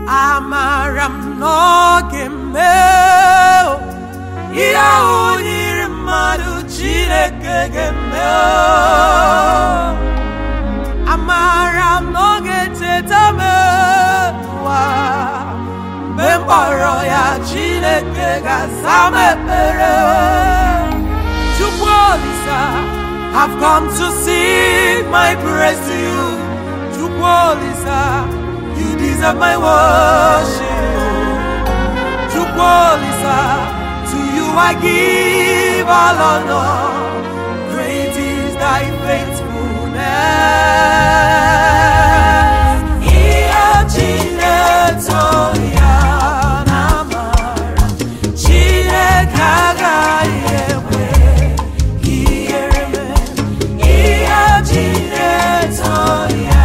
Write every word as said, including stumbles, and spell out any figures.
Amaram n'oge mbe ihe ahụ nyiri mmadụ Chineke ga-eme. Amaram n'oge teta m ụwa mgbe m kpọrọ ya Chineke ga-aza m ekpere. Chukwu Olisa, I've come to sing my praise to you. Chukwu Olisa, you deserve my worship. Chukwu Olisa, to you I give all honor. Great is thy faithfulness. Iya Chineto ya namara, Chineke agaghị ekwe ihere me. Iya Chineto ya